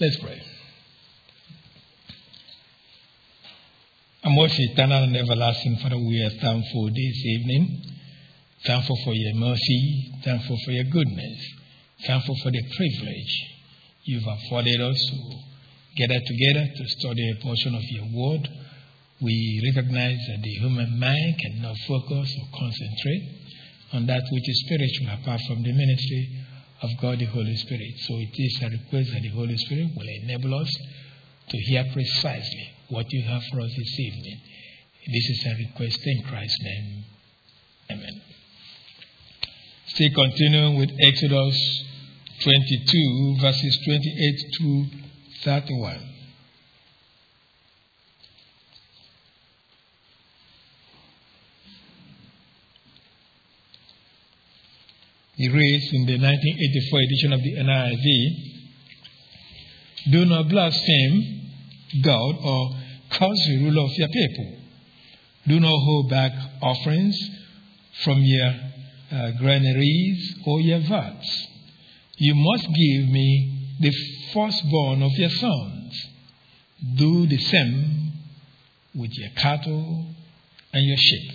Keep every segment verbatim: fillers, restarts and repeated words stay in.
Let's pray. Our most eternal and everlasting Father, we are thankful this evening. Thankful for your mercy. Thankful for your goodness. Thankful for the privilege you've afforded us to gather together to study a portion of your word. We recognize that the human mind cannot focus or concentrate on that which is spiritual apart from the ministry of God the Holy Spirit. So it is a request that the Holy Spirit will enable us to hear precisely what you have for us this evening. This is a request in Christ's name. Amen. Still continuing with Exodus twenty-two, verses twenty-eight to thirty-one. He reads in the nineteen eighty-four edition of the N I V, "Do not blaspheme God or curse the ruler of your people. Do not hold back offerings from your uh, granaries or your vats. You must give me the firstborn of your sons. Do the same with your cattle and your sheep.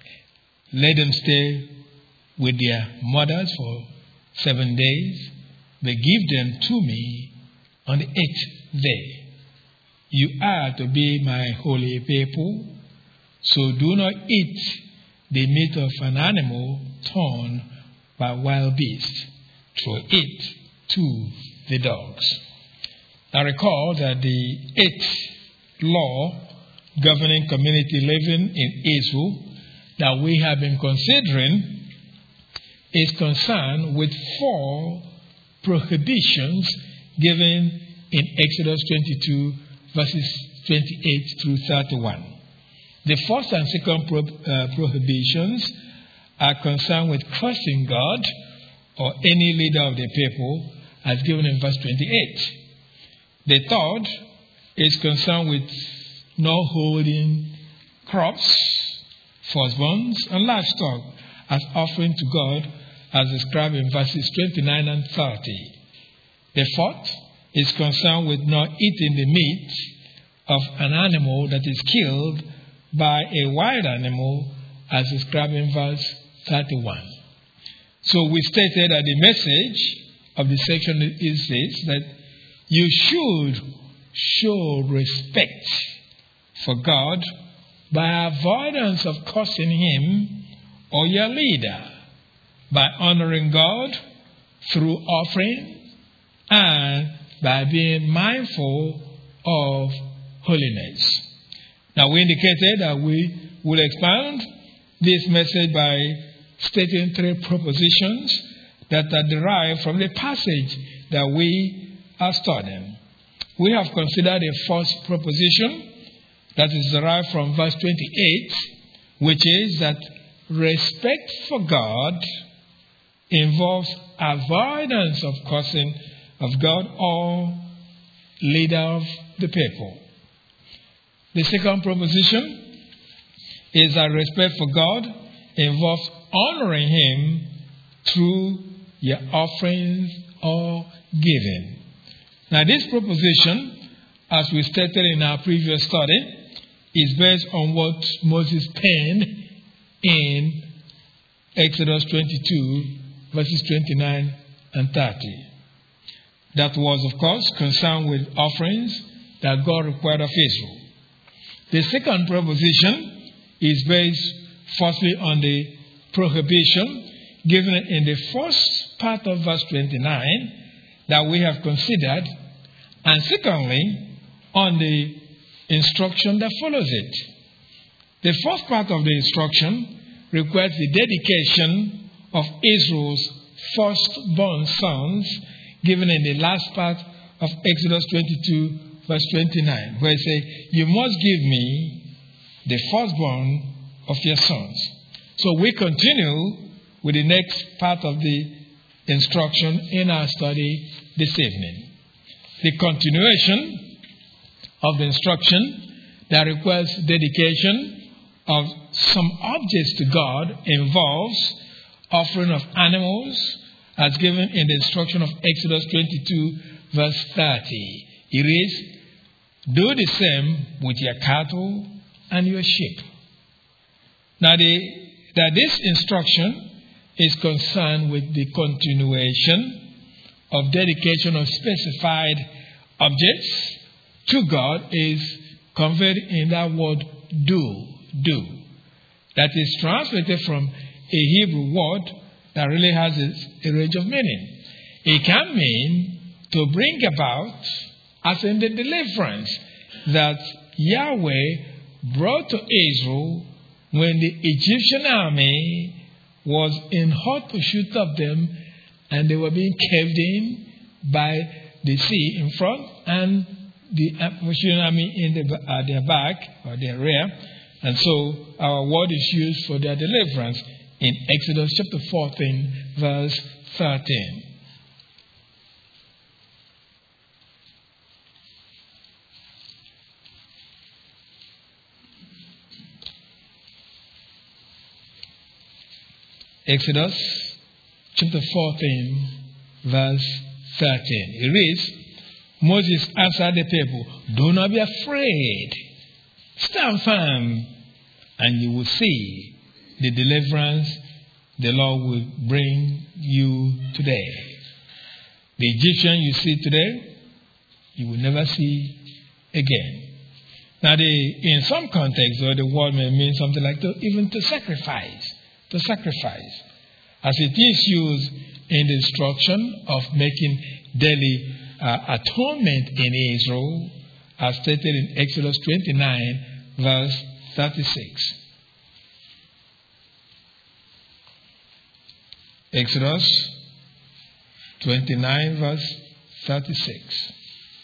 Let them stay with their mothers for seven days, but give them to me on the eighth day. You are to be my holy people, so do not eat the meat of an animal torn by wild beasts. Throw it to the dogs." Now recall that the eighth law governing community living in Israel that we have been considering is concerned with four prohibitions given in Exodus twenty-two, verses twenty-eight through thirty-one. The first and second pro- uh, prohibitions are concerned with cursing God or any leader of the people, as given in verse twenty-eight. The third is concerned with not holding crops, firstborns, and livestock as offering to God, as described in verses twenty-nine and thirty. The fourth is concerned with not eating the meat of an animal that is killed by a wild animal, as described in verse thirty-one. So we stated that the message of the section is this, that you should show respect for God by avoidance of cursing Him or your leader, by honoring God through offering, and by being mindful of holiness. Now, we indicated that we will expound this message by stating three propositions that are derived from the passage that we are studying. We have considered the first proposition that is derived from verse twenty-eight, which is that respect for God involves avoidance of cursing of God or leader of the people. The second proposition is that respect for God involves honoring Him through your offerings or giving. Now, this proposition, as we stated in our previous study, is based on what Moses penned in Exodus twenty-two, verses twenty-nine and thirty. That was, of course, concerned with offerings that God required of Israel. The second proposition is based firstly on the prohibition given in the first part of verse twenty-nine that we have considered, and secondly on the instruction that follows it. The first part of the instruction requires the dedication of Israel's firstborn sons, given in the last part of Exodus twenty-two, verse twenty-nine, where it says, "You must give me the firstborn of your sons." So we continue with the next part of the instruction in our study this evening. The continuation of the instruction that requires dedication of some objects to God involves offering of animals, as given in the instruction of Exodus twenty-two, verse thirty. It is, do the same with your cattle and your sheep. Now, the, that this instruction is concerned with the continuation of dedication of specified objects to God is conveyed in that word do, do. That is translated from a Hebrew word that really has a, a range of meaning. It can mean to bring about, as in the deliverance that Yahweh brought to Israel when the Egyptian army was in hot pursuit of them and they were being caved in by the sea in front and the Egyptian army in the, uh, their back or their rear. And so our word is used for their deliverance in Exodus chapter fourteen, verse thirteen. Exodus chapter fourteen, verse thirteen. It reads, Moses answered the people, do not be afraid. Stand firm, and you will see the deliverance the Lord will bring you today. The Egyptian you see today, you will never see again. Now, the, in some contexts, the word may mean something like to, even to sacrifice. To sacrifice. As it is used in the instruction of making daily uh, atonement in Israel, as stated in Exodus twenty-nine, verse thirty-six. Exodus twenty-nine, verse thirty-six.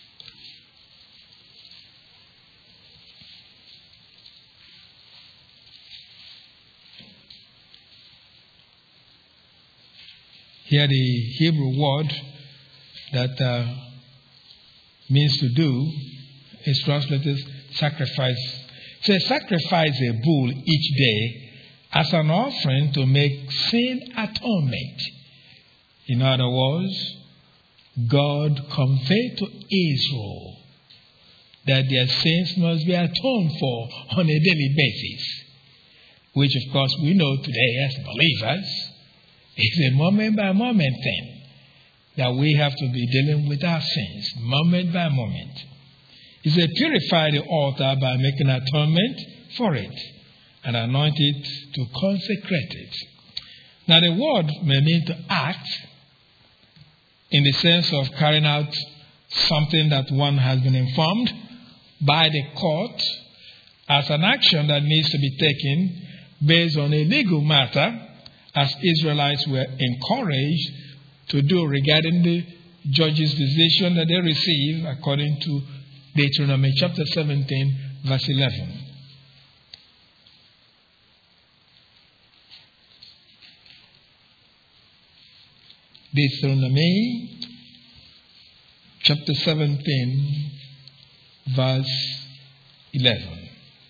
Here the Hebrew word that uh, means to do is translated sacrifice. It says sacrifice a bull each day as an offering to make sin atonement. In other words, God conveyed to Israel that their sins must be atoned for on a daily basis, which of course we know today as believers is a moment by moment thing that we have to be dealing with our sins, moment by moment. He said, purify the altar by making atonement for it and anoint it to consecrate it. Now, the word may mean to act in the sense of carrying out something that one has been informed by the court as an action that needs to be taken based on a legal matter, as Israelites were encouraged to do regarding the judge's decision that they received according to Deuteronomy chapter seventeen, verse eleven. Deuteronomy chapter seventeen, verse eleven.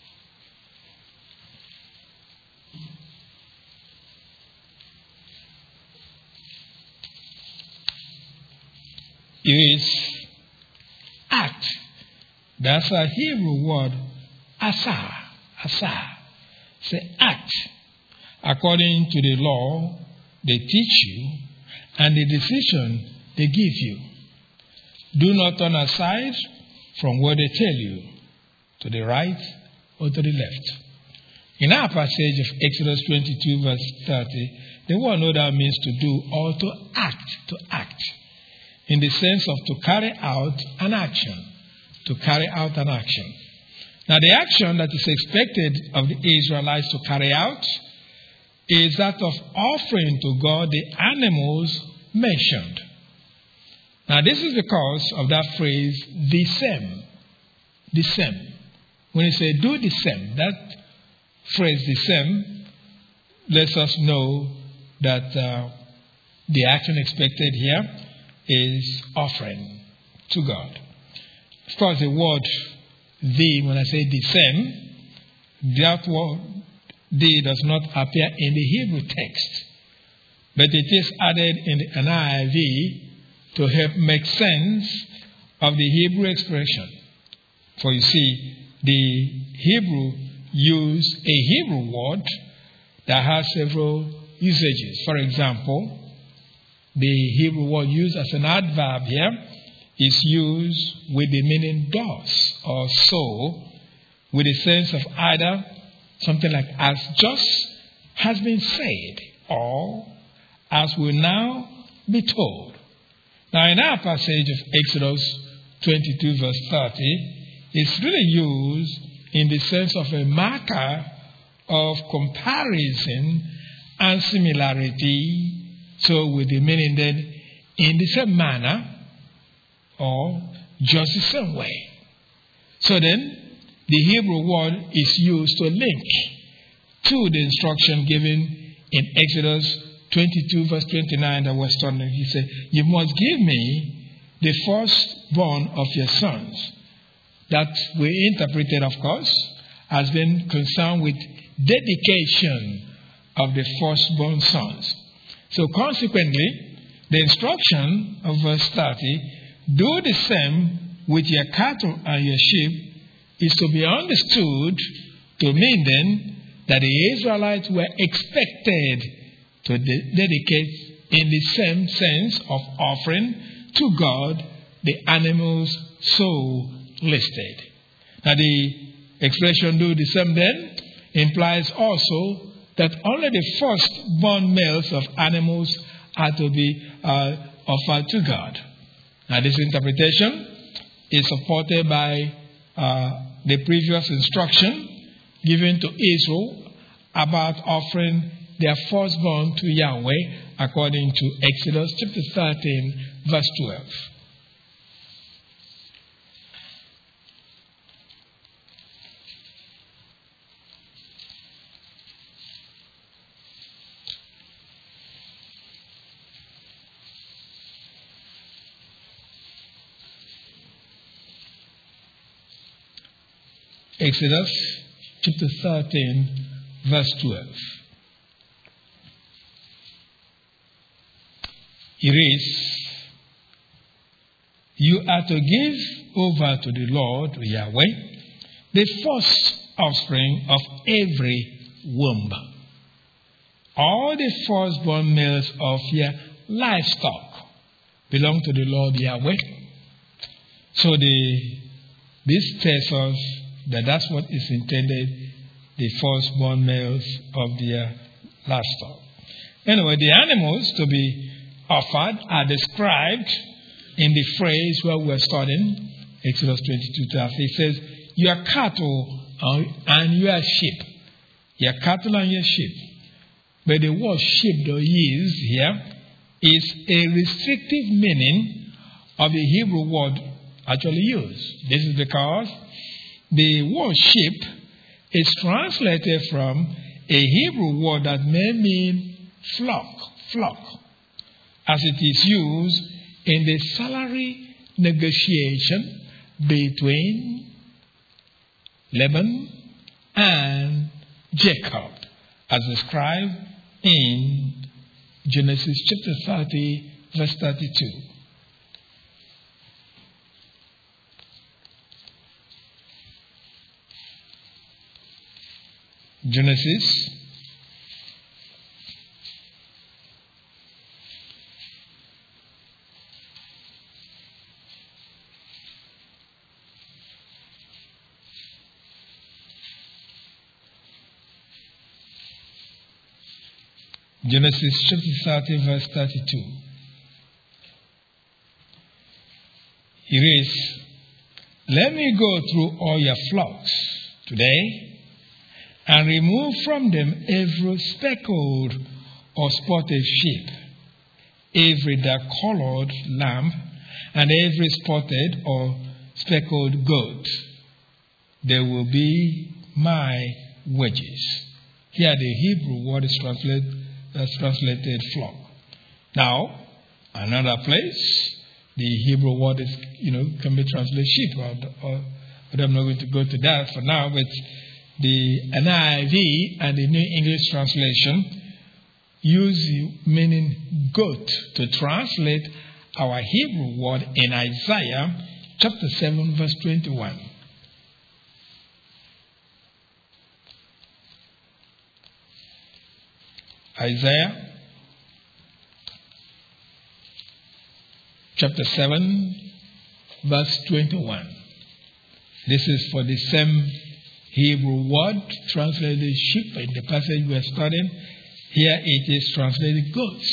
It is act. That's a Hebrew word, asa, asa. Say act according to the law they teach you and the decision they give you. Do not turn aside from what they tell you, to the right or to the left. In our passage of Exodus twenty-two, verse thirty, the word no doubt means to do or to act, to act. In the sense of to carry out an action. To carry out an action. Now, the action that is expected of the Israelites to carry out is that of offering to God the animals mentioned. Now, this is because of that phrase, the same. The same. When you say do the same, that phrase, the same, lets us know that uh, the action expected here is offering to God. Of course, the word "the," when I say the same, that word "the" does not appear in the Hebrew text, but it is added in the N I V to help make sense of the Hebrew expression. For you see, the Hebrew used a Hebrew word that has several usages. For example, the Hebrew word used as an adverb here is used with the meaning thus or so, with the sense of either something like as just has been said or as will now be told. Now in our passage of Exodus twenty-two verse thirty, it's really used in the sense of a marker of comparison and similarity, so with the meaning then in the same manner or just the same way. So then, the Hebrew word is used to link to the instruction given in Exodus twenty-two verse twenty-nine that was studying. He said, you must give me the firstborn of your sons. That we interpreted, of course, as being concerned with dedication of the firstborn sons. So consequently, the instruction of verse thirty, do the same with your cattle and your sheep, is to be understood to mean then that the Israelites were expected to de- dedicate in the same sense of offering to God the animals so listed. Now the expression do the same then implies also that only the firstborn males of animals are to be uh, offered to God. Now this interpretation is supported by uh, the previous instruction given to Israel about offering their firstborn to Yahweh according to Exodus chapter thirteen verse twelve. Exodus chapter thirteen, verse twelve. It reads, you are to give over to the Lord, to Yahweh, the first offspring of every womb. All the firstborn males of your livestock belong to the Lord Yahweh. So the this tells us that that's what is intended, the firstborn males of their livestock. Anyway, the animals to be offered are described in the phrase where we're studying, Exodus twenty-two. It says, your cattle and your sheep. Your cattle and your sheep. But the word sheep though used here is a restrictive meaning of the Hebrew word actually used. This is because the word sheep is translated from a Hebrew word that may mean flock, flock, as it is used in the salary negotiation between Laban and Jacob, as described in Genesis chapter thirty, verse thirty-two. Genesis Genesis chapter thirty, verse thirty-two. It reads, let me go through all your flocks today and remove from them every speckled or spotted sheep, every dark-colored lamb, and every spotted or speckled goat. They will be my wages. Here the Hebrew word is translated, that's translated flock. Now, another place, the Hebrew word is, you know, can be translated sheep, or, or, but I'm not going to go to that for now, but the N I V and the New English translation use the meaning goat to translate our Hebrew word in Isaiah chapter seven, verse twenty-one. Isaiah chapter seven, verse twenty-one. This is for the same Hebrew word translated sheep in the passage we are studying. Here it is translated goats.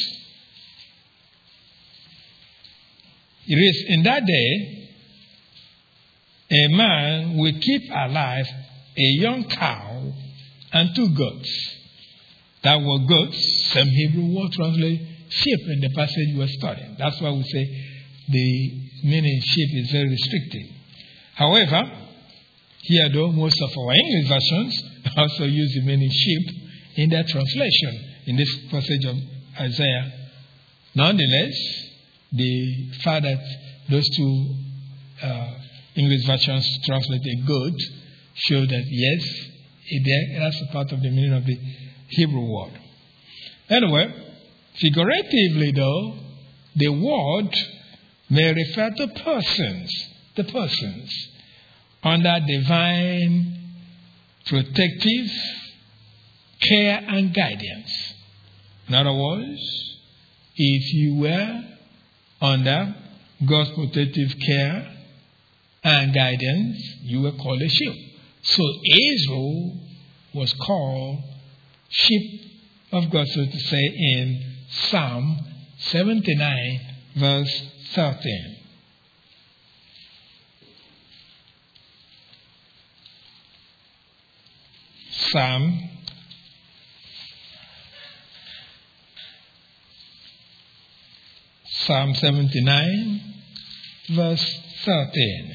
It is in that day, a man will keep alive a young cow and two goats. That word goats, same Hebrew word translated sheep in the passage we are studying. That's why we say the meaning sheep is very restricted. However, here though, most of our English versions also use the meaning sheep in their translation in this passage of Isaiah. Nonetheless, the fact that those two uh, English versions translated goat show that yes, it, that's a part of the meaning of the Hebrew word. Anyway, figuratively though, the word may refer to persons, the persons, under divine protective care and guidance. In other words, if you were under God's protective care and guidance, you were called a sheep. So Israel was called sheep of God, so to say, in Psalm seventy-nine, verse thirteen. Psalm Psalm seventy-nine, verse thirteen.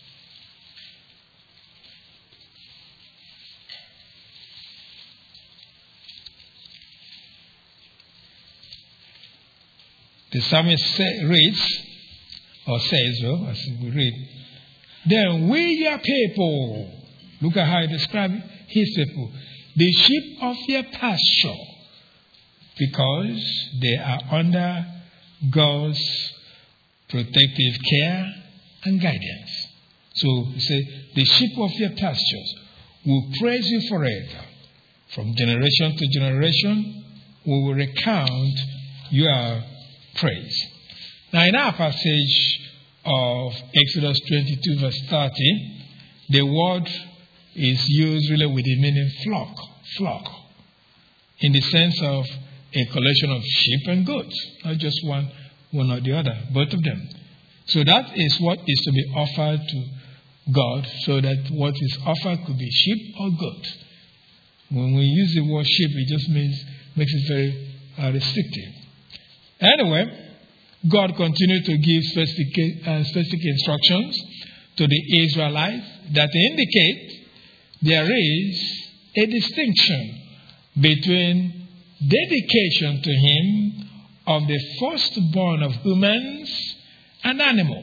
The psalmist say, reads, or says, well, as we read, then we your people, look at how he describes his people, the sheep of your pasture, because they are under God's protective care and guidance. So he said, the sheep of your pastures will praise you forever. From generation to generation, we will recount your praise. Now in our passage of Exodus twenty-two, verse thirty, the word is used really with the meaning flock, flock, in the sense of a collection of sheep and goats, not just one, one or the other, both of them. So that is what is to be offered to God, so that what is offered could be sheep or goat. When we use the word sheep, it just means makes it very uh, restrictive. Anyway, God continued to give specific, uh, specific instructions to the Israelites that indicate there is a distinction between dedication to Him of the firstborn of humans and animal.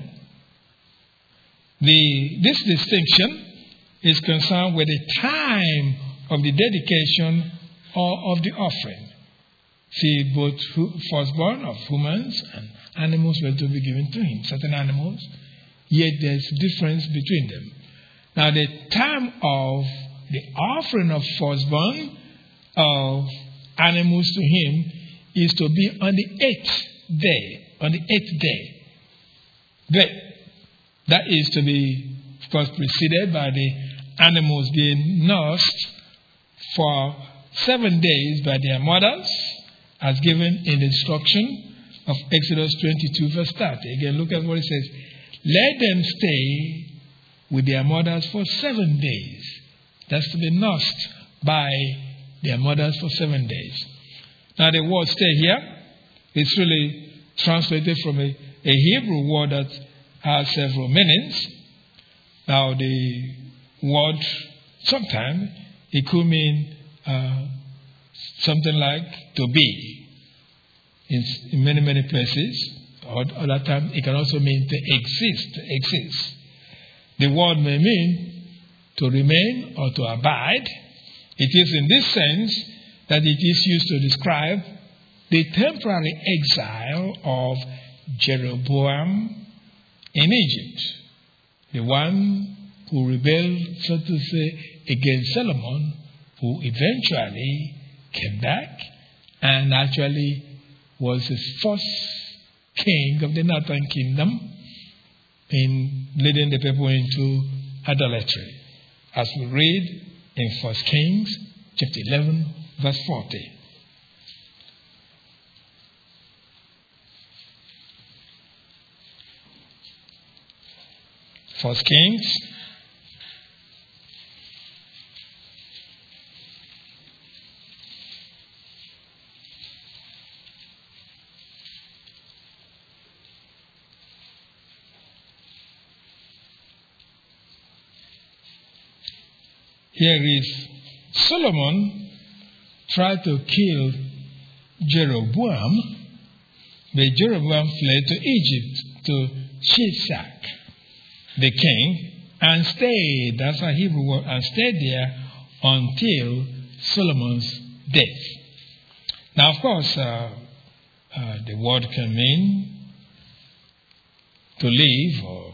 The, this distinction is concerned with the time of the dedication or of the offering. See, both firstborn of humans and animals were to be given to Him, certain animals, yet there's a difference between them. Now, the time of the offering of firstborn of animals to Him is to be on the eighth day, on the eighth day. But that is to be, of course, preceded by the animals being nursed for seven days by their mothers, as given in the instruction of Exodus twenty-two, verse thirty. Again, look at what it says. Let them stay with their mothers for seven days. That's to be nursed by their mothers for seven days. Now, the word stay here is really translated from a, a Hebrew word that has several meanings. Now, the word, sometimes, it could mean uh, something like to be in, in many, many places. Or other times, it can also mean to exist, to exist. The word may mean to remain or to abide. It is in this sense that it is used to describe the temporary exile of Jeroboam in Egypt. the one who rebelled, so to say, against Solomon, who eventually came back and actually was the first king of the northern kingdom in leading the people into idolatry, as we read in First Kings chapter eleven, verse forty. First Kings Here is Solomon tried to kill Jeroboam, but Jeroboam fled to Egypt to Shishak, the king, and stayed, that's a Hebrew word, and stayed there until Solomon's death. Now, of course, uh, uh, the word can mean to live or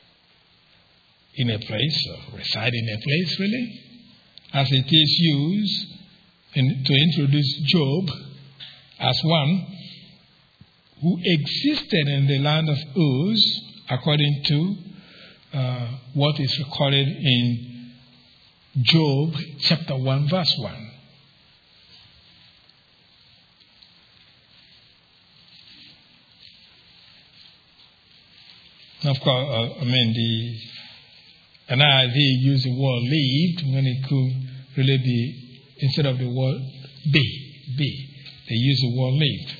in a place, or reside in a place, really, as it is used in, to introduce Job as one who existed in the land of Uz, according to uh, what is recorded in Job chapter one, verse one. Of course, uh, I mean, the N I V used the word lived when it could really be, instead of the word be, be, they use the word lived.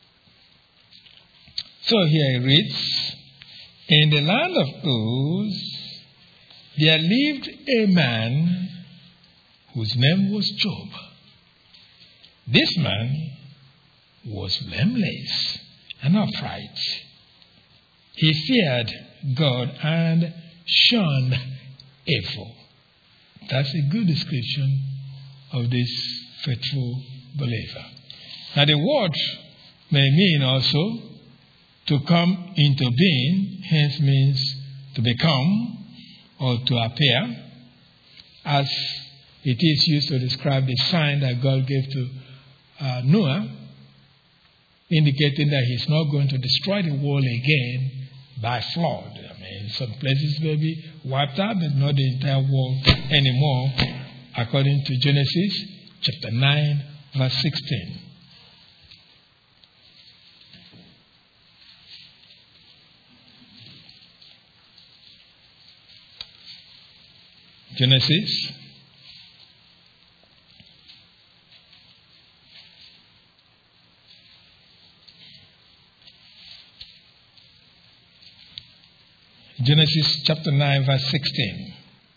So here it reads, in the land of Uz, there lived a man whose name was Job. This man was blameless and upright. He feared God and shunned evil. That's a good description of this faithful believer. Now the word may mean also to come into being, hence means to become or to appear, as it is used to describe the sign that God gave to uh, Noah, indicating that he's not going to destroy the world again by flood. I mean, some places may be wiped out, but not the entire world anymore, according to Genesis chapter nine, verse sixteen. Genesis Genesis chapter nine, verse sixteen,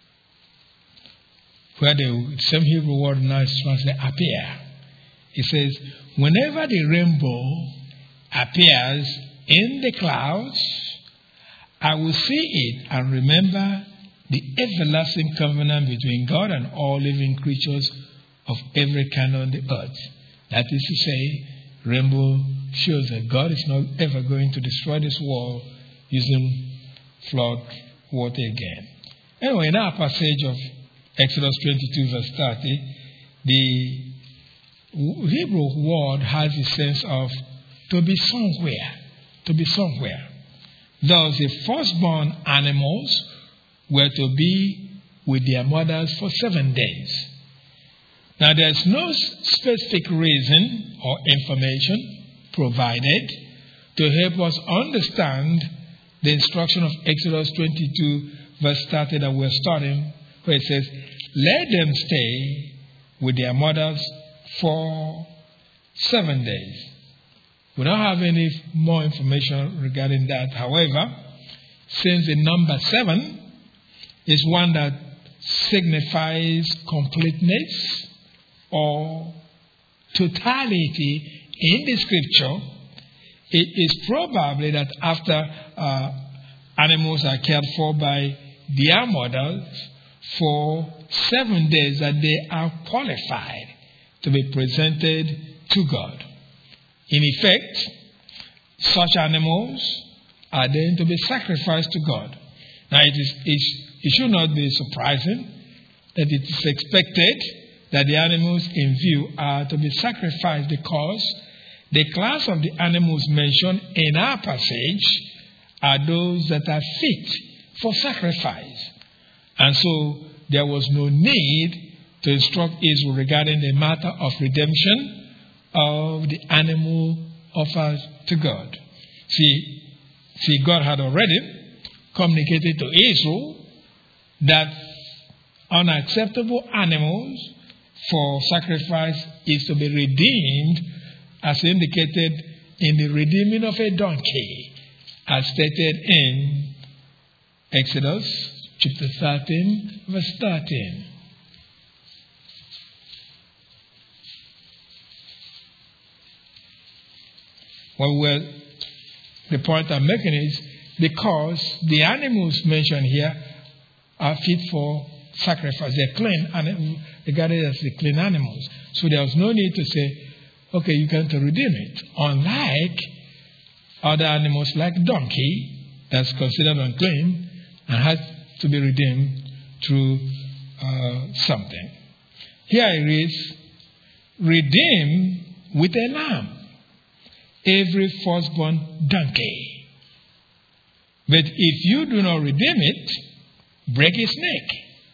where the same Hebrew word now is translated appear. It says, whenever the rainbow appears in the clouds, I will see it and remember the everlasting covenant between God and all living creatures of every kind on the earth. That is to say, rainbow shows that God is not ever going to destroy this world using flood water again. Anyway, in our passage of Exodus twenty-two, verse thirty, the Hebrew word has the sense of to be somewhere, to be somewhere. Thus, the firstborn animals were to be with their mothers for seven days. Now, there's no specific reason or information provided to help us understand the instruction of Exodus twenty-two, verse thirty that we're starting, where it says, let them stay with their mothers for seven days. We don't have any more information regarding that. However, since the number seven is one that signifies completeness or totality in the scripture, it is probably that after uh, animals are cared for by their mothers for seven days, that they are qualified to be presented to God. In effect, such animals are then to be sacrificed to God. Now, it, is, it, it should not be surprising that it is expected that the animals in view are to be sacrificed, because the class of the animals mentioned in our passage are those that are fit for sacrifice. And so there was no need to instruct Israel regarding the matter of redemption of the animal offered to God. See, see, God had already communicated to Israel that unacceptable animals for sacrifice is to be redeemed, as indicated in the redeeming of a donkey, as stated in Exodus chapter thirteen, verse thirteen. Well, well, the point I'm making is because the animals mentioned here are fit for sacrifice. They're clean and regarded as the clean animals. So there was no need to say, okay, you can to redeem it. Unlike other animals like donkey, that's considered unclean and has to be redeemed through uh, something. Here it reads, redeem with a lamb every firstborn donkey. But if you do not redeem it, break its neck.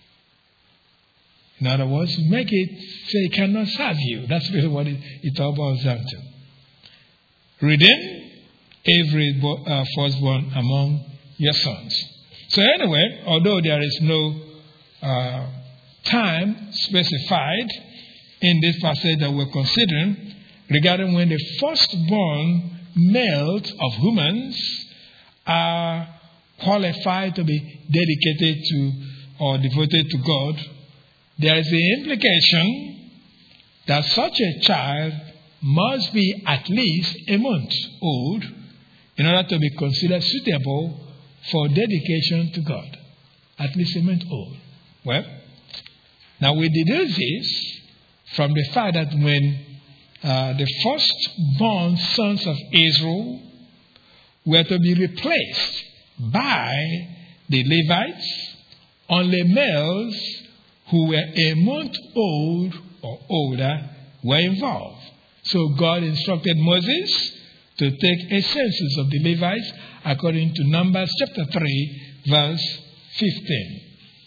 In other words, make it so it cannot serve you. That's really what it, it all boils down to. Redeem every uh, firstborn among your sons. So anyway, although there is no uh, time specified in this passage that we're considering regarding when the firstborn males of humans are qualified to be dedicated to or devoted to God, there is the implication that such a child must be at least a month old in order to be considered suitable for dedication to God. At least a month old. Well, now we deduce this from the fact that when uh, the firstborn sons of Israel were to be replaced by the Levites, only males who were a month old or older were involved. So God instructed Moses to take a census of the Levites according to Numbers chapter three, verse fifteen.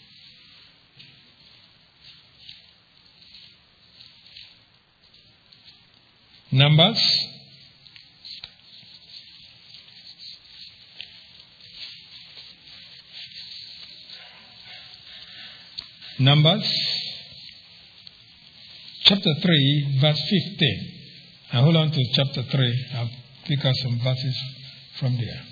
Numbers Numbers chapter three, verse fifteen. And hold on to chapter three. I'll pick out some verses from there.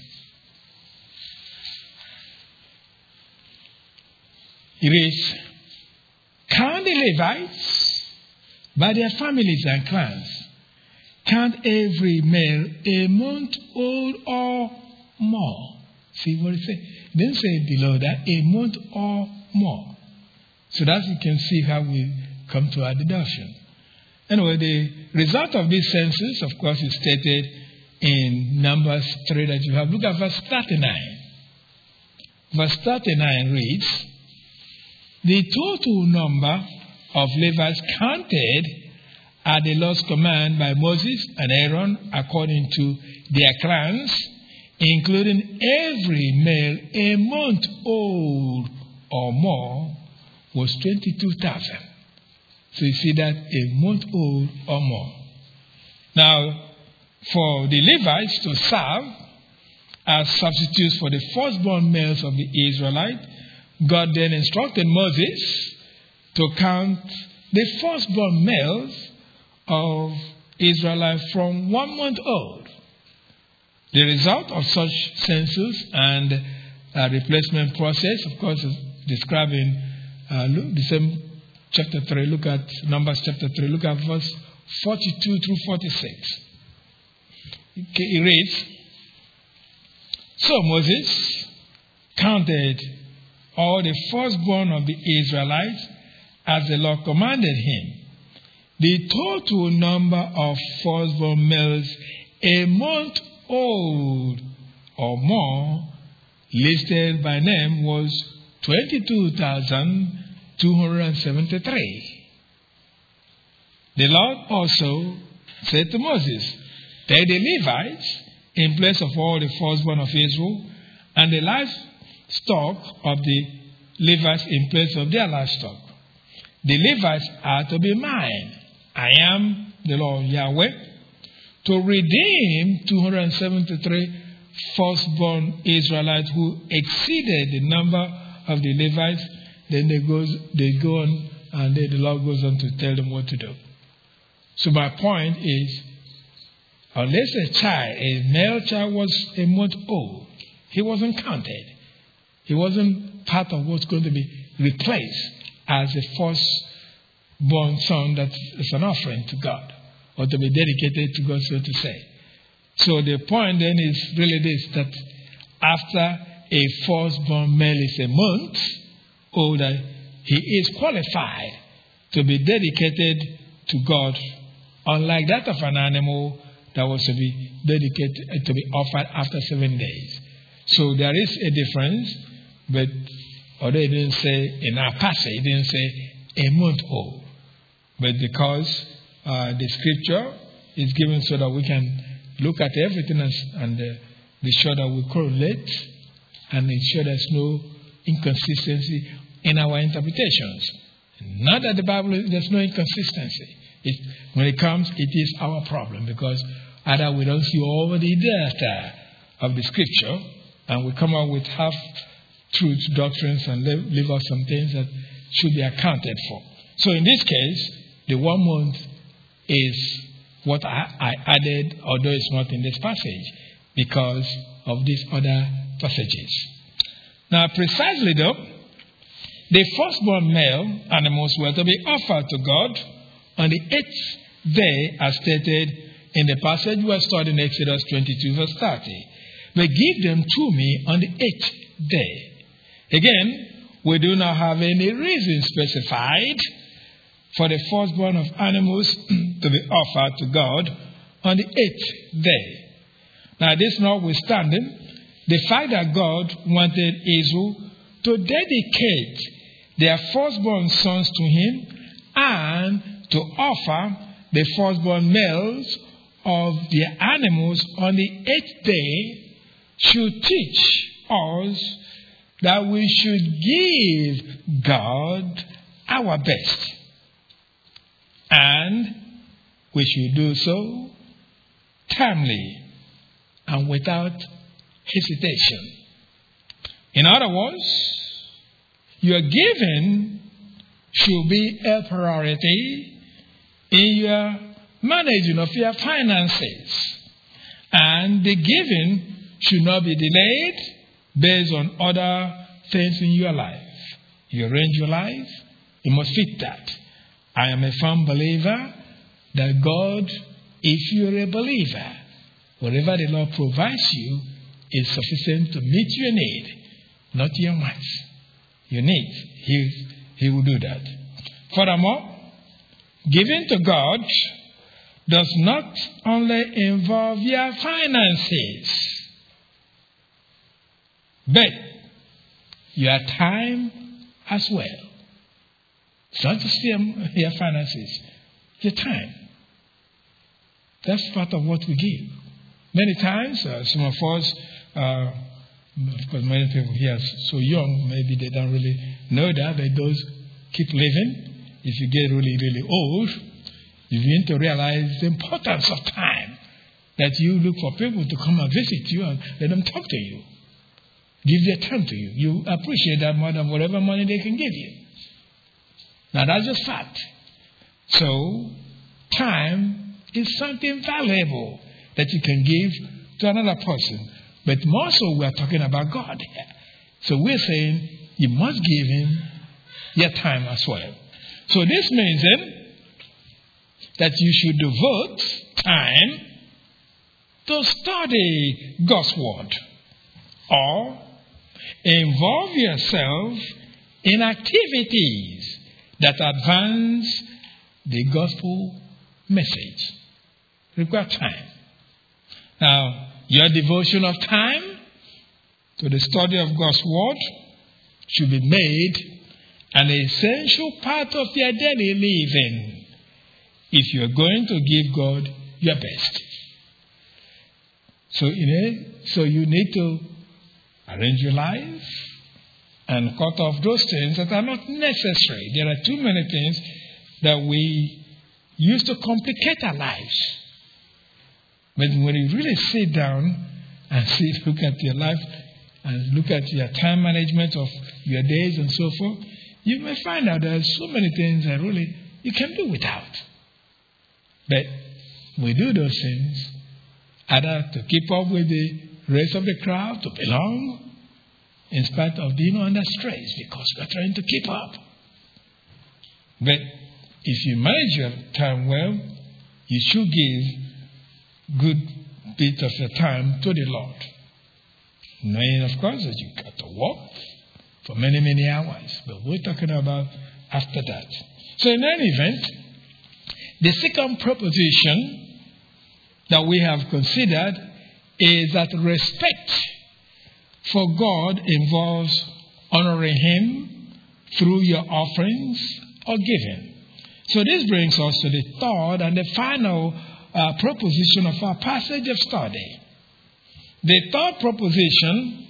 It reads, count the Levites by their families and clans. Count every male a month old or more. See what it says? It didn't say below that, a month or more. So that you can see how we come to our deduction. Anyway, the result of this census, of course, is stated in Numbers three that you have. Look at verse thirty-nine. Verse thirty-nine reads, the total number of Levites counted at the Lord's command by Moses and Aaron according to their clans, including every male a month old or more, was twenty-two thousand. So you see that a month old or more. Now, for the Levites to serve as substitutes for the firstborn males of the Israelites, God then instructed Moses to count the firstborn males of Israelites from one month old. The result of such census and uh, replacement process, of course, is described in uh, the same chapter three. Look at Numbers chapter three. Look at verse forty-two through forty-six. Okay, it reads, so Moses counted all the firstborn of the Israelites as the Lord commanded him. The total number of firstborn males a month old or more listed by name was twenty-two thousand two hundred seventy-three. The Lord also said to Moses, take the Levites in place of all the firstborn of Israel, and the livestock of the Levites in place of their livestock. The Levites are to be mine. I am the Lord Yahweh, to redeem two hundred seventy-three firstborn Israelites who exceeded the number of the Levites. Then they goes they go on, and then the Lord goes on to tell them what to do. So my point is, unless a child, a male child was a month old, he wasn't counted. He wasn't part of what's going to be replaced as a firstborn son that is an offering to God, or to be dedicated to God, so to say. So the point then is really this, that after a firstborn male is a month older, he is qualified to be dedicated to God, unlike that of an animal that was to be dedicated, to be offered after seven days. So there is a difference, but although it didn't say in our passage, it didn't say a month old. But because uh, the scripture is given so that we can look at everything and, and uh, be sure that we correlate and ensure there's no inconsistency in our interpretations. Not that the Bible, there's no inconsistency. It, when it comes, it is our problem, because either we don't see all the data of the scripture and we come up with half-truth doctrines and leave, leave out some things that should be accounted for. So in this case, the one month is what I, I added, although it's not in this passage, because of these other passages. Now, precisely though, the firstborn male animals were to be offered to God on the eighth day, as stated in the passage we are studying, Exodus twenty-two, verse thirty. But give them to me on the eighth day. Again, we do not have any reason specified for the firstborn of animals to be offered to God on the eighth day. Now, this notwithstanding, the fact that God wanted Israel to dedicate their firstborn sons to Him and to offer the firstborn males of their animals on the eighth day should teach us that we should give God our best. And we should do so timely and without hesitation. In other words, your giving should be a priority in your managing of your finances. And the giving should not be delayed based on other things in your life. You arrange your life, you must fit that. I am a firm believer that God, if you're a believer, whatever the Lord provides you is sufficient to meet your need, not your wants. Your needs, He, he will do that. Furthermore, giving to God does not only involve your finances, but your time as well. It's not just your finances, your time. That's part of what we give. Many times, uh, some of us, uh, because many people here are so young, maybe they don't really know that, but those keep living. If you get really, really old, you begin to realize the importance of time, that you look for people to come and visit you and let them talk to you. Give their time to you. You appreciate that more than whatever money they can give you. Now, that's just fact. So, time is something valuable that you can give to another person. But more so, we are talking about God here. So we're saying you must give Him your time as well. So this means then that you should devote time to study God's Word, or involve yourself in activities that advance the gospel message. Require time. Now, your devotion of time to the study of God's Word should be made an essential part of your daily living if you are going to give God your best. So, you know, so you need to arrange your life and cut off those things that are not necessary. There are too many things that we use to complicate our lives. But when you really sit down and see, look at your life and look at your time management of your days and so forth, you may find out there are so many things that really you can do without. But we do those things either to keep up with the rest of the crowd, to belong, in spite of being under stress because we're trying to keep up. But if you manage your time well, you should give good bit of your time to the Lord. Knowing, of course, that you got to work for many, many hours. But we're talking about after that. So in any event, the second proposition that we have considered is that respect for God involves honoring Him through your offerings or giving. So this brings us to the third and the final uh, proposition of our passage of study. The third proposition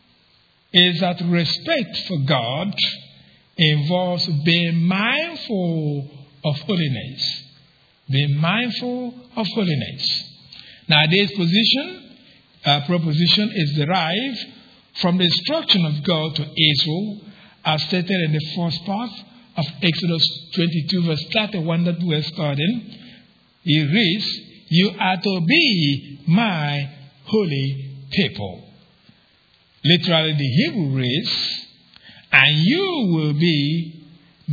is that respect for God involves being mindful of holiness. Being mindful of holiness. Now, this position, uh, proposition is derived from the instruction of God to Israel, as stated in the first part of Exodus twenty-two, verse thirty-one, that we're studying. It reads, "You are to be my holy people." Literally, the Hebrew reads, "And you will be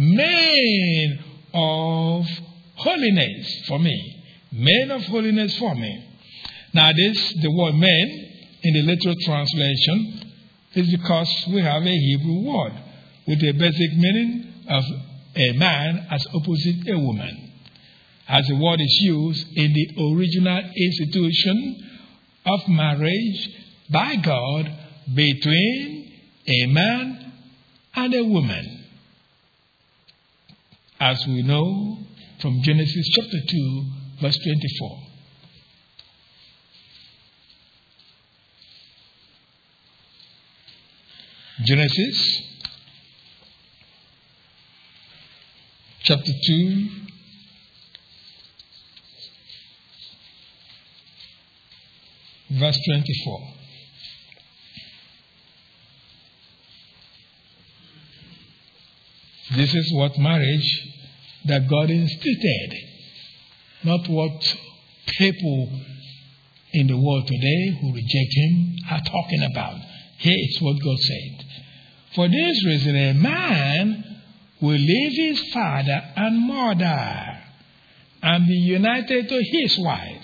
men of holiness for me." Men of holiness for me. Now, this, the word men, in the literal translation, is because we have a Hebrew word with a basic meaning of a man as opposite a woman. As the word is used in the original institution of marriage by God between a man and a woman. As we know from Genesis chapter two, verse twenty-four. Genesis chapter two, verse twenty-four. This is what marriage that God instituted, not what people in the world today who reject Him are talking about. Here is what God said. "For this reason, a man will leave his father and mother and be united to his wife,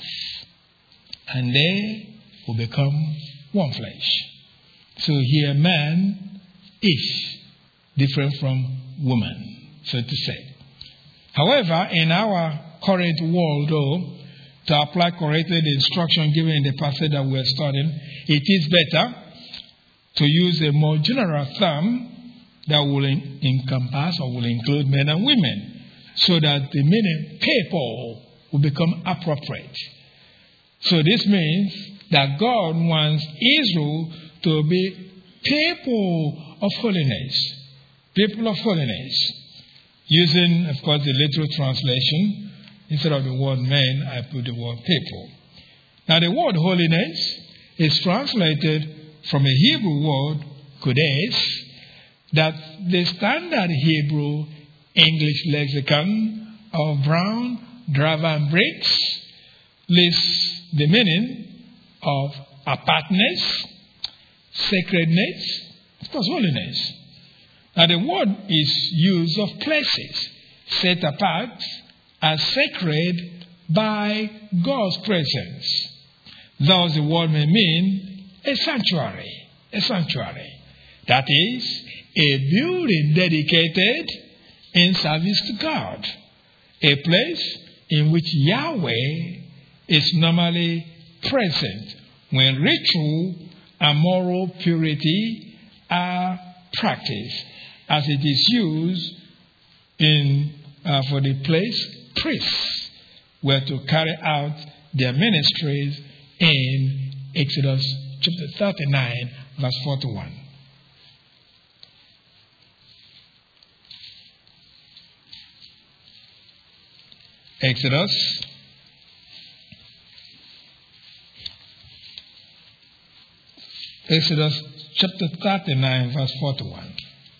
and they will become one flesh." So here, man is different from woman, so to say. However, in our current world, though, to apply correctly the instruction given in the passage that we're studying, it is better to use a more general term that will in- encompass or will include men and women, so that the meaning people will become appropriate. So this means that God wants Israel to be people of holiness. People of holiness. Using, of course, the literal translation, instead of the word men, I put the word people. Now, the word holiness is translated from a Hebrew word, kodesh, that the standard Hebrew English lexicon of Brown, Driver, and Briggs lists the meaning of apartness, sacredness, of course, holiness. Now, the word is used of places set apart as sacred by God's presence. Thus, the word may mean a sanctuary, a sanctuary. That is, a building dedicated in service to God. A place in which Yahweh is normally present when ritual and moral purity are practiced, as it is used in uh, for the place priests were to carry out their ministries in Exodus chapter thirty-nine, verse forty-one. Exodus Exodus chapter thirty-nine, verse forty-one.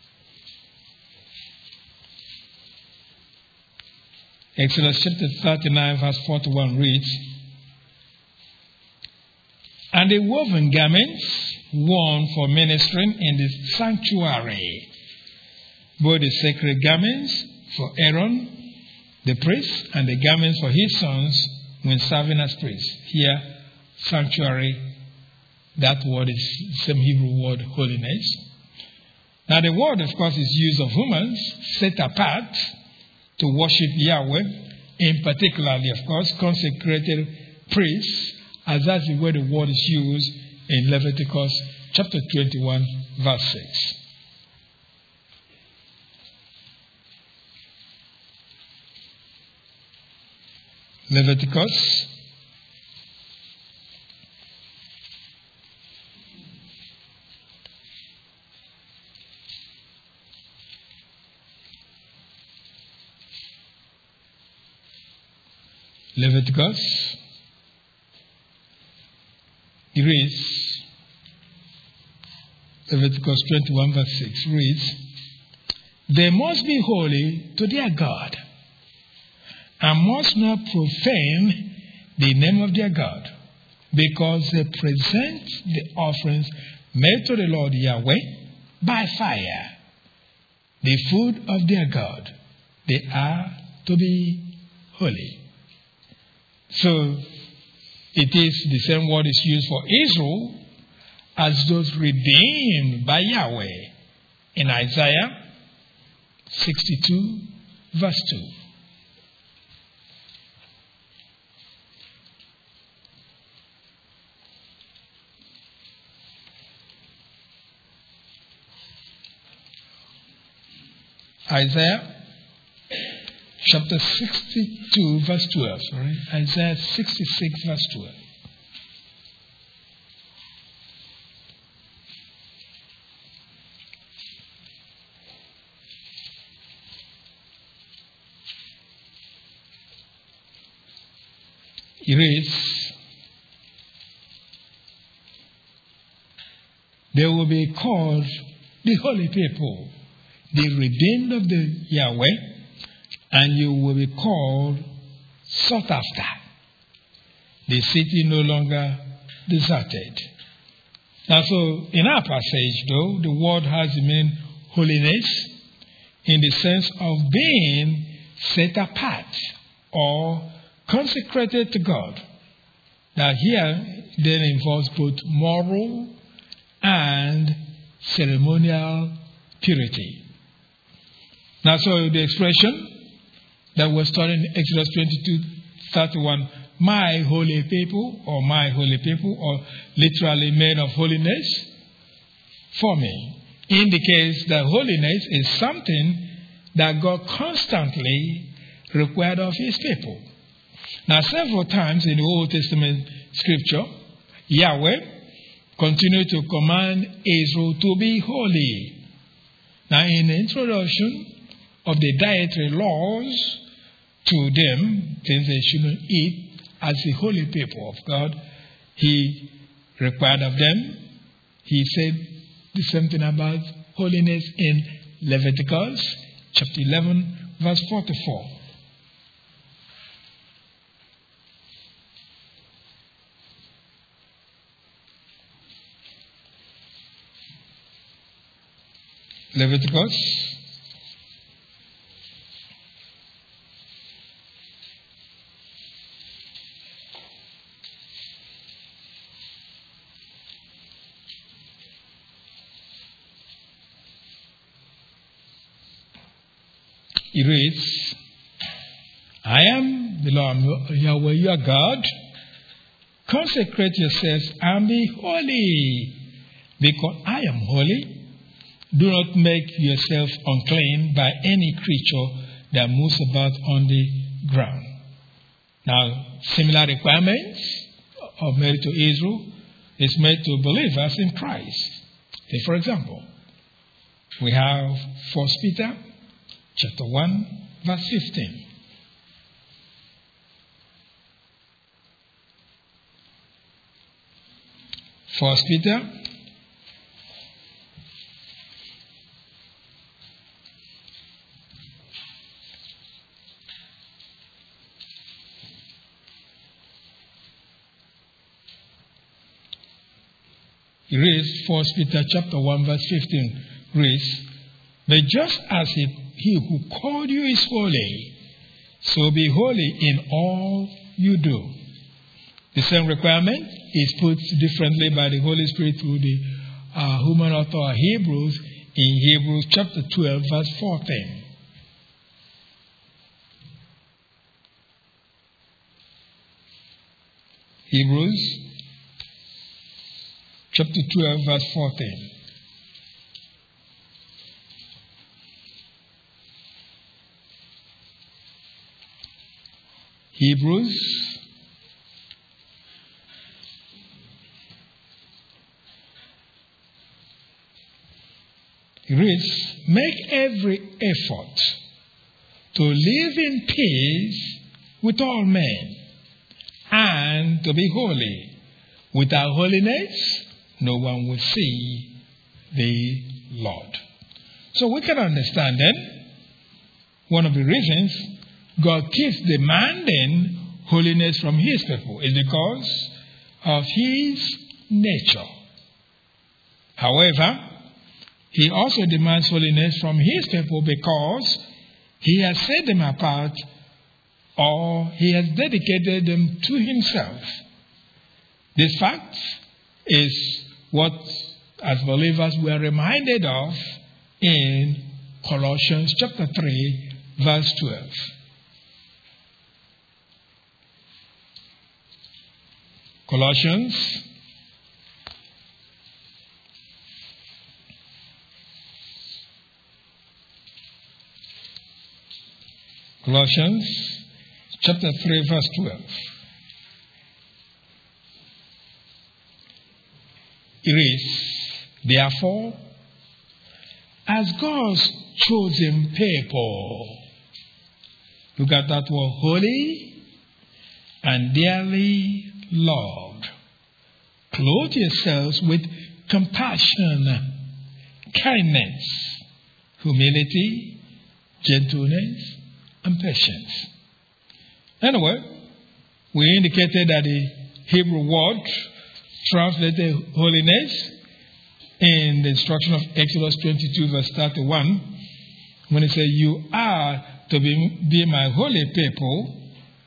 Exodus chapter thirty-nine, verse forty-one reads, "And the woven garments worn for ministering in the sanctuary, both the sacred garments for Aaron, the priest, and the garments for his sons when serving as priests." Here, sanctuary, that word is the same Hebrew word, holiness. Now the word, of course, is used of humans set apart to worship Yahweh, in particularly, of course, consecrated priests, as that's the way the word is used in Leviticus chapter twenty-one, verse six. Leviticus Leviticus it reads, Leviticus twenty-one, verse six reads, "They must be holy to their God, and must not profane the name of their God, because they present the offerings made to the Lord Yahweh by fire, the food of their God. They are to be holy." So, it is the same word is used for Israel as those redeemed by Yahweh in Isaiah sixty-two, verse two. Isaiah chapter sixty-two, verse twelve. Sorry, Isaiah sixty-six, verse twelve. It reads, "They will be called the holy people, the redeemed of the Yahweh, and you will be called sought after, the city no longer deserted." Now, so in our passage, though, the word has the meaning holiness in the sense of being set apart or consecrated to God. Now, here then involves both moral and ceremonial purity. Now, so the expression that was studied in Exodus twenty-two, thirty-one, "my holy people," or "my holy people," or literally "made of holiness for me," indicates that holiness is something that God constantly required of his people. Now, several times in the Old Testament scripture, Yahweh continued to command Israel to be holy. Now, in the introduction of the dietary laws to them, things they shouldn't eat as the holy people of God, he required of them. He said the same thing about holiness in Leviticus chapter eleven, verse forty-four. Leviticus It reads, "I am the Lord Yahweh your God. Consecrate yourselves and be holy, because I am holy. Do not make yourself unclean by any creature that moves about on the ground. Now, similar requirements of made to Israel is made to believers in Christ. Take, for example, we have First Peter chapter one, verse fifteen. First Peter It reads, First Peter chapter one, verse fifteen reads, but just as it, he who called you is holy, so be holy in all you do. The same requirement is put differently by the Holy Spirit through the uh, human author of Hebrews in Hebrews chapter twelve, verse fourteen. Hebrews chapter twelve, verse fourteen. Hebrews it reads, make every effort to live in peace with all men and to be holy. Without holiness, no one will see the Lord. So we can understand then one of the reasons God keeps demanding holiness from his people is because of his nature. However, he also demands holiness from his people because he has set them apart or he has dedicated them to himself. This fact is what, as believers, we are reminded of in Colossians chapter three, verse twelve. Colossians Colossians chapter three, verse twelve. It reads, therefore, as God's chosen people, look at that word, holy and dearly loved, clothe yourselves with compassion, kindness, humility, gentleness, and patience. Anyway, we indicated that the Hebrew word translated holiness in the instruction of Exodus twenty-two, verse thirty-one, when it says, you are to be, be my holy people,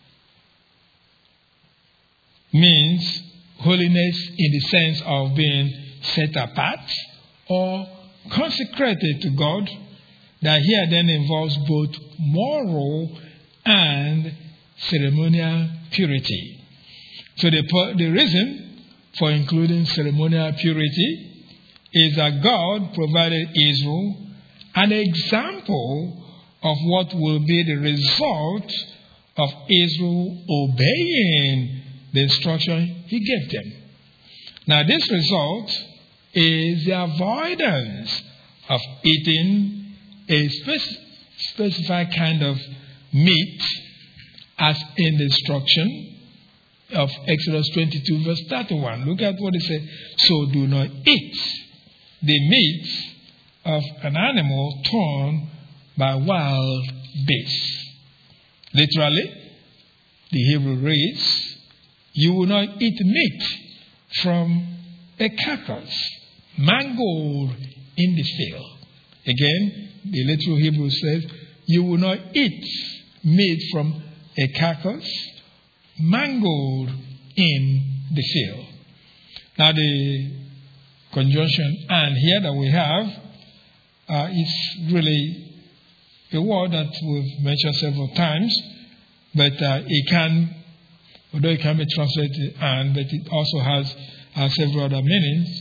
means holiness in the sense of being set apart or consecrated to God, that here then involves both moral and ceremonial purity. So the, the reason for including ceremonial purity is that God provided Israel an example of what will be the result of Israel obeying the instruction he gave them. Now this result is the avoidance of eating a spec- specified kind of meat as in the instruction of Exodus twenty-two, verse thirty-one. Look at what it says. So do not eat the meat of an animal torn by wild beasts. Literally, the Hebrew reads, you will not eat meat from a carcass mangled in the field. Again, the literal Hebrew says, you will not eat meat from a carcass mangled in the field. Now the conjunction and here that we have uh, is really a word that we've mentioned several times, but uh, it can, although it can be translated and, but it also has uh, several other meanings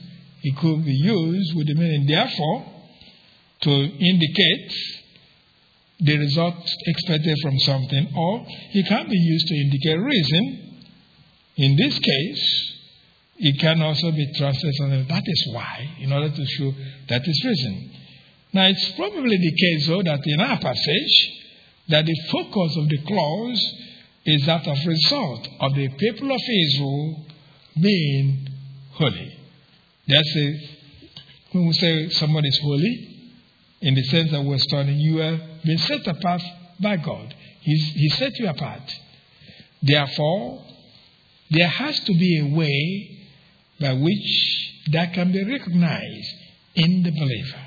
It could be used with the meaning therefore to indicate the result expected from something, or it can be used to indicate reason. In this case, it can also be translated as that is why, in order to show that is reason. Now, it's probably the case, though, that in our passage, that the focus of the clause is that of result of the people of Israel being holy. That's a, when we say somebody is holy, in the sense that we're studying, you have been set apart by God. He's, he set you apart. Therefore, there has to be a way by which that can be recognized in the believer.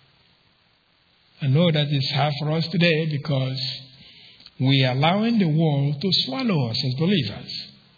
I know that it's hard for us today because we are allowing the world to swallow us as believers.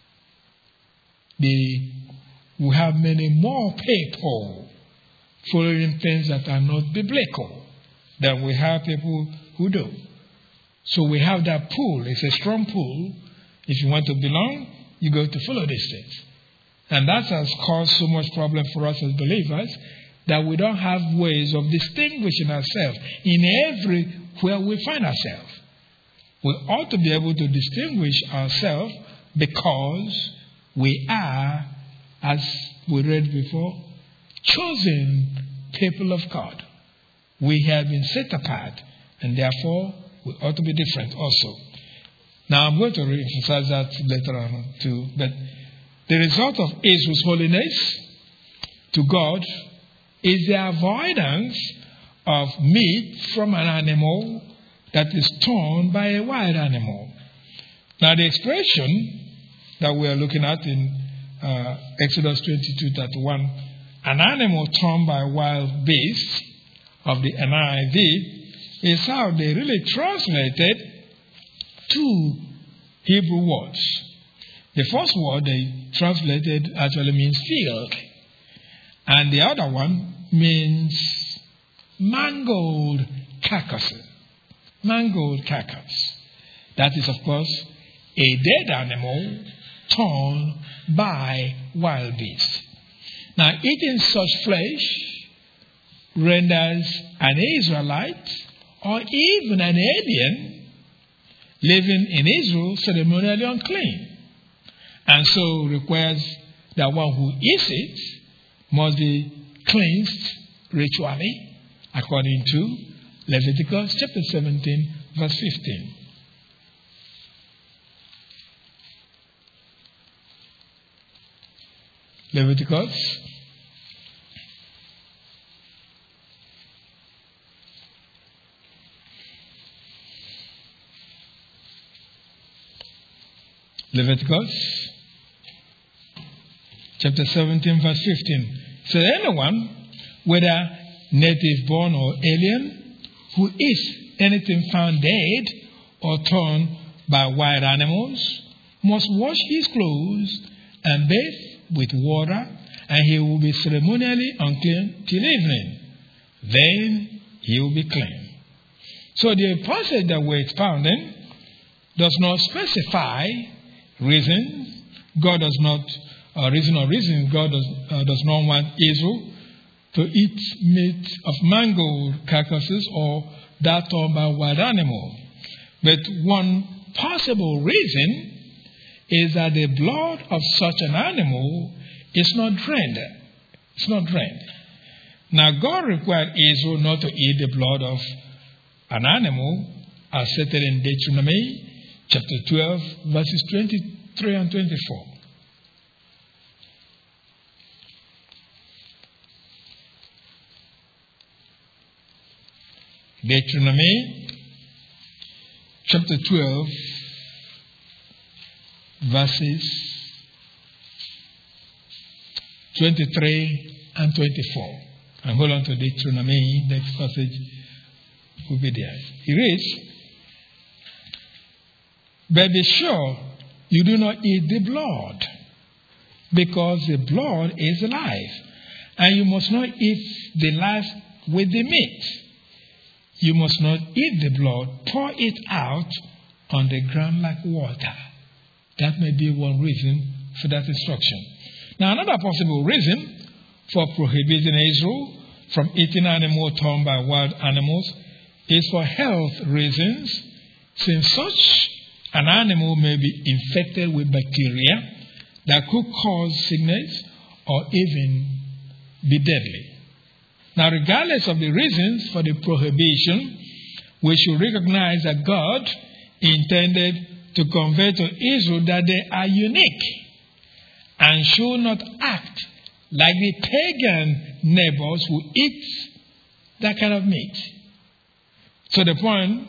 The, we have many more people following things that are not biblical than we have people who do. So we have that pull. It's a strong pull. If you want to belong, you go to follow these things. And that has caused so much problem for us as believers that we don't have ways of distinguishing ourselves in everywhere we find ourselves. We ought to be able to distinguish ourselves because we are, as we read before, chosen people of God. We have been set apart, and therefore we ought to be different also. Now I'm going to re-emphasize that later on too, but the result of Israel's holiness to God is the avoidance of meat from an animal that is torn by a wild animal. Now the expression that we are looking at in uh, Exodus twenty-two thirty-one, an animal torn by wild beasts of the N I V, is how they really translated two Hebrew words. The first word they translated actually means field, and the other one means mangled carcass. Mangled carcass. That is, of course, a dead animal torn by wild beasts. Now, eating such flesh renders an Israelite or even an alien living in Israel ceremonially unclean, and so requires that one who eats it must be cleansed ritually, according to Leviticus chapter seventeen, verse fifteen. Leviticus Leviticus chapter seventeen, verse fifteen. So anyone, whether native born or alien, who eats anything found dead or torn by wild animals, must wash his clothes and bathe with water, and he will be ceremonially unclean till evening. Then he will be clean. So the passage that we're expounding does not specify reasons. God does not, uh, reason or reason, God does, uh, does not want Israel to eat meat of mangled carcasses or that torn by wild animal. But one possible reason is that the blood of such an animal is not drained. It's not drained. Now, God required Israel not to eat the blood of an animal, as stated in Deuteronomy chapter twelve, verses twenty-three and twenty-four. Deuteronomy chapter twelve, verses twenty-three and twenty-four. And hold on to Deuteronomy, next passage will be there. It reads, "But be sure you do not eat the blood, because the blood is life, and you must not eat the life with the meat. You must not eat the blood, pour it out on the ground like water." That may be one reason for that instruction. Now, another possible reason for prohibiting Israel from eating animals torn by wild animals is for health reasons, since such an animal may be infected with bacteria that could cause sickness or even be deadly. Now, regardless of the reasons for the prohibition, we should recognize that God intended to convey to Israel that they are unique and should not act like the pagan neighbors who eat that kind of meat. So the point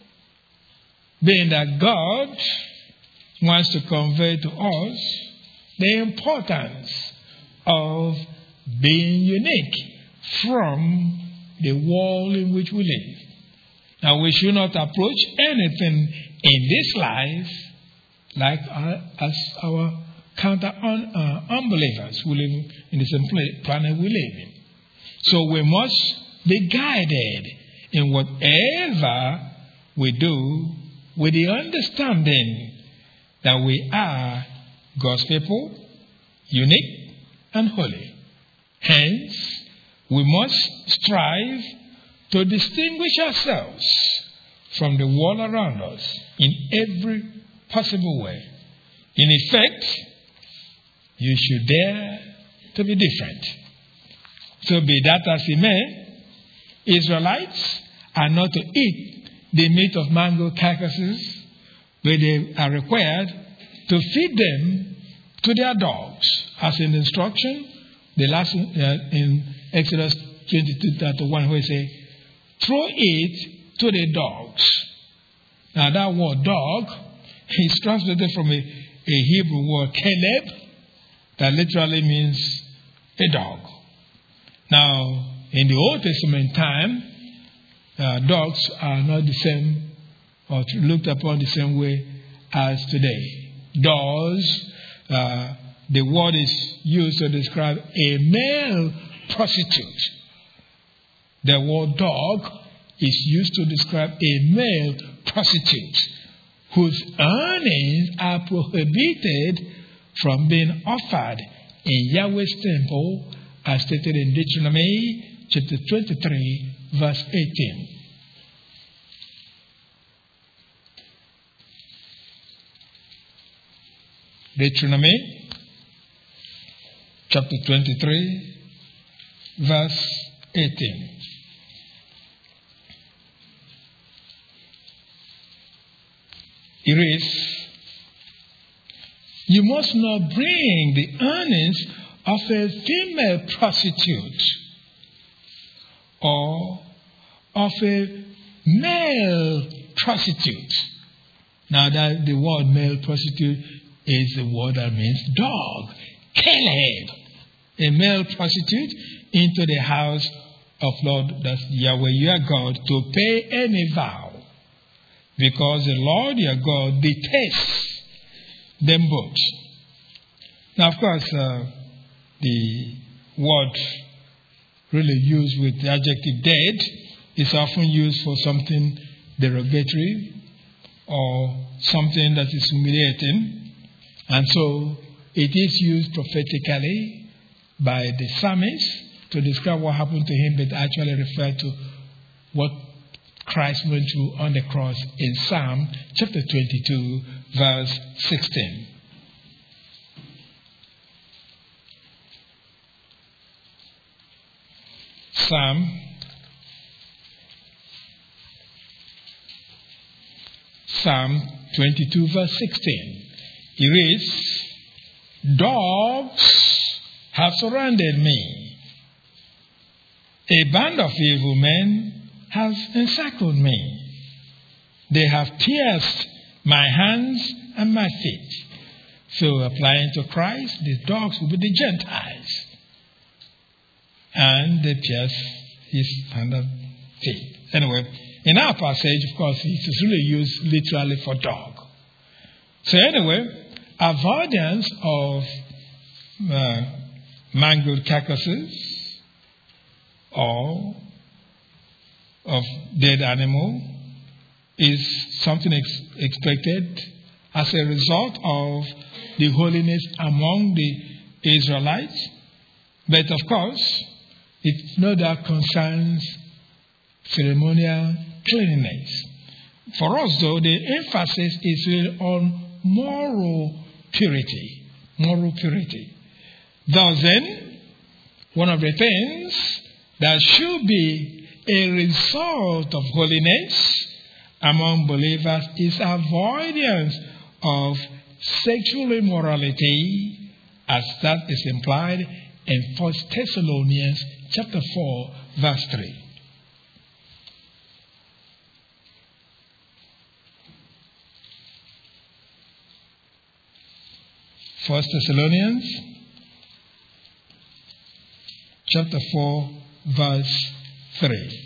being that God wants to convey to us the importance of being unique from the world in which we live. Now, we should not approach anything in this life like our, as our counter un, uh, unbelievers who live in the same planet we live in. So we must be guided in whatever we do with the understanding that we are God's people, unique and holy. Hence, we must strive to distinguish ourselves from the world around us in every possible way. In effect, you should dare to be different. So be that as it may, Israelites are not to eat the meat of mango carcasses, but they are required to feed them to their dogs, as in the instruction, the last uh, in Exodus twenty-two thirty-one, where it says, throw it to the dogs. Now that word dog is translated from a, a Hebrew word keleb, that literally means a dog. Now, in the Old Testament time, uh, dogs are not the same or looked upon the same way as today. Dogs, uh, the word is used to describe a male prostitute. The word dog is used to describe a male prostitute whose earnings are prohibited from being offered in Yahweh's temple, as stated in Deuteronomy chapter twenty-three, verse eighteen. Deuteronomy chapter twenty-three, verse eighteen. It reads, you must not bring the earnings of a female prostitute or of a male prostitute. Now that the word male prostitute is the word that means dog. Caleb, a male prostitute, into the house of Lord, that's Yahweh your God, to pay any vow. Because the Lord your God detests them both. Now, of course, uh, the word really used with the adjective dead is often used for something derogatory or something that is humiliating. And so it is used prophetically by the psalmist to describe what happened to him, but actually refer to what Christ went through on the cross in Psalm chapter twenty-two, verse sixteen. Psalm Psalm twenty-two, verse sixteen. It reads, dogs have surrounded me. A band of evil men has encircled me. They have pierced my hands and my feet. So applying to Christ, the dogs will be the Gentiles. And they pierce his hand and feet. Anyway, in our passage, of course, it is really used literally for dog. So anyway, avoidance of uh, mangled carcasses or of dead animal is something ex- expected as a result of the holiness among the Israelites But of course, it no doubt concerns ceremonial cleanliness. For us, though, the emphasis is really on moral purity. Moral purity. Thus then, one of the things that should be a result of holiness among believers is avoidance of sexual immorality, as that is implied in First Thessalonians chapter four, verse three. First Thessalonians chapter four, verse three.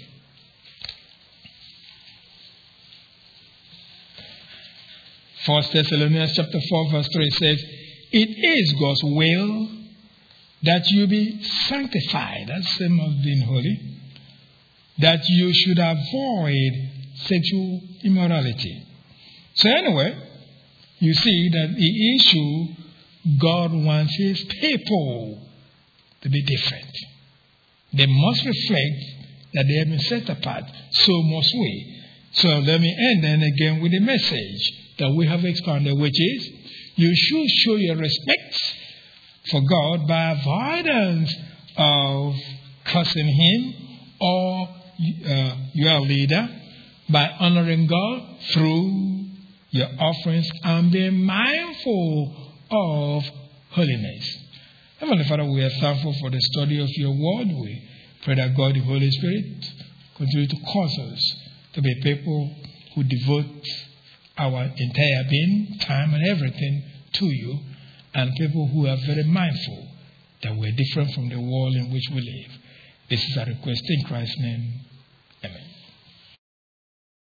First Thessalonians chapter four, verse three says, "It is God's will that you be sanctified," that's the same as being holy, "that you should avoid sexual immorality." So anyway, you see that the issue, God wants his people to be different. They must reflect that they have been set apart. So must we. So let me end then again with the message that we have expounded, which is, you should show your respect for God by avoidance of cursing him or uh, your leader, by honoring God through your offerings and being mindful of holiness. Heavenly Father, we are thankful for the study of your word. We pray that God, the Holy Spirit, continue to cause us to be people who devote our entire being, time, and everything to you, and people who are very mindful that we're different from the world in which we live. This is our request in Christ's name.